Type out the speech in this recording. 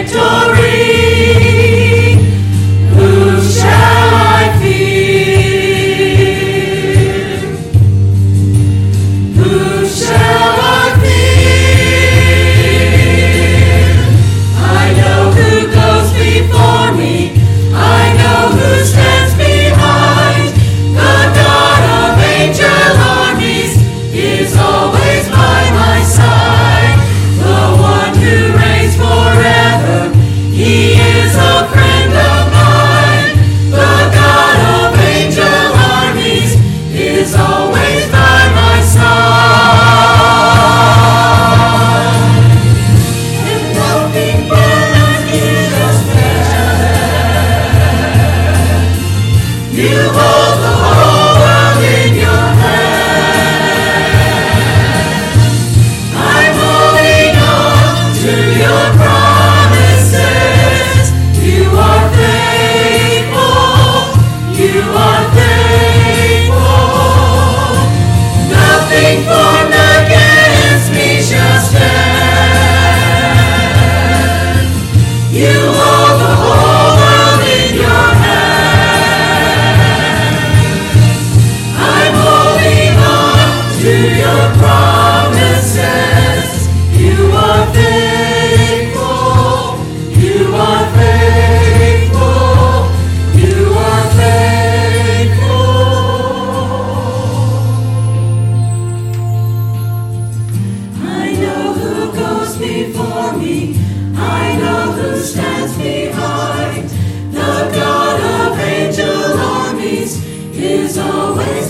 Who shall I fear? Who shall I fear? I know who goes before me. I know who stands behind. The God of angel armies is always by my side. The one who reigns forever, he is a friend of mine. The God of angel armies is always by my side. And nothing but Jesus can. You hold the whole world in your hand. I'm holding on to your promises. You are faithful. You are faithful. Nothing formed against me shall stand. You hold the whole world in your hand. I'm holding on to your promises. You are faithful. You are faithful. You are faithful. I know who goes before me. I know who stands behind. The God of angel armies is always